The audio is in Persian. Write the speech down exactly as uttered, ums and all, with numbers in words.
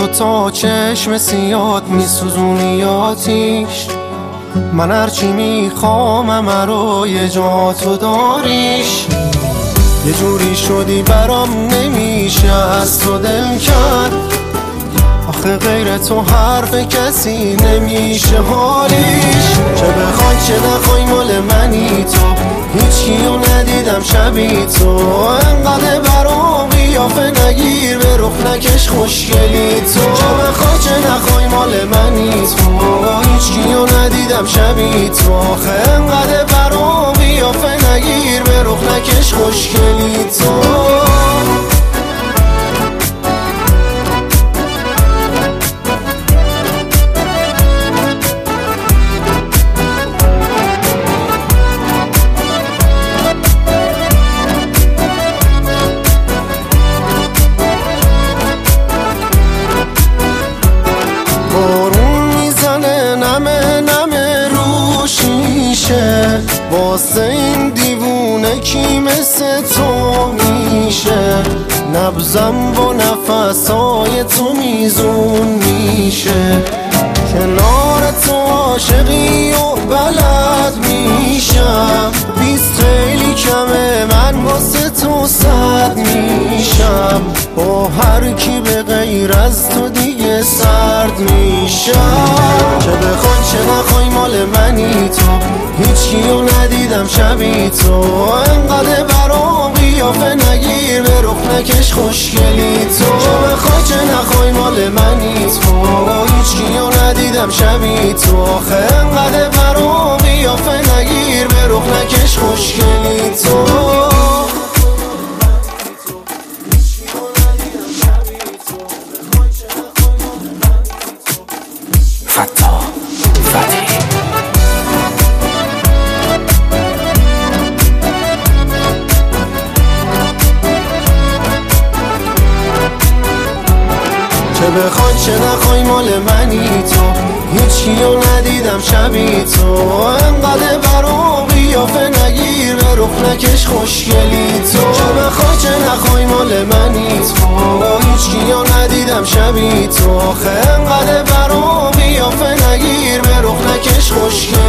دوتا چشم سیاد میسوزونی آتیش، من هرچی میخوام همه رو یه جا تو داریش. یه جوری شدی برام نمیشه از تو دل کرد، آخه غیر تو حرف کسی نمیشه حالیش. چه بخوای چه نخوای مال منی تو، هیچ کیو ندیدم شبی تو. انقدر برام قیافه نگیر به رخ نکش خوشگلی تو. چه بخوای چه نخوای مال منی تو، هیچ کیو ندیدم شبی تو. آخه انقدر برام قیافه نگیر به رخ نکش خوشگلی تو. واسه این دیوونه کی مثل تو میشه، نبضم با نفسای تو میزون میشه. کنار تو عاشقی و بلد میشم، بیست خیلی کمه من واسه تو صد میشم. با هر کی به غیر از تو دیگه سرد میشم. چه بخوای چه نخوای مال منی تو، هیچ کیو ندیدم شبی تو. انقدر برام قیافه نگیر به رخ نکش خوشگلی تو. چه بخوای چه نخوای مال منی تو، هیچ کیو ندیدم شبی تو. آخه انقدر برام قیافه نگیر به رخ نکش خوشگلی تو. فتا فتی چه بخوای چه نخوای مال منی تو، هیچ کیو ندیدم شبی تو. انقدر برام قیافه نگیر به رخ نکش خوشگلی تو. چه بخوای چه نخوای مال منی تو، هیچ کیو ندیدم شبی تو. آخه انقدر برام قیافه نگیر به رخ نکش خوشگلی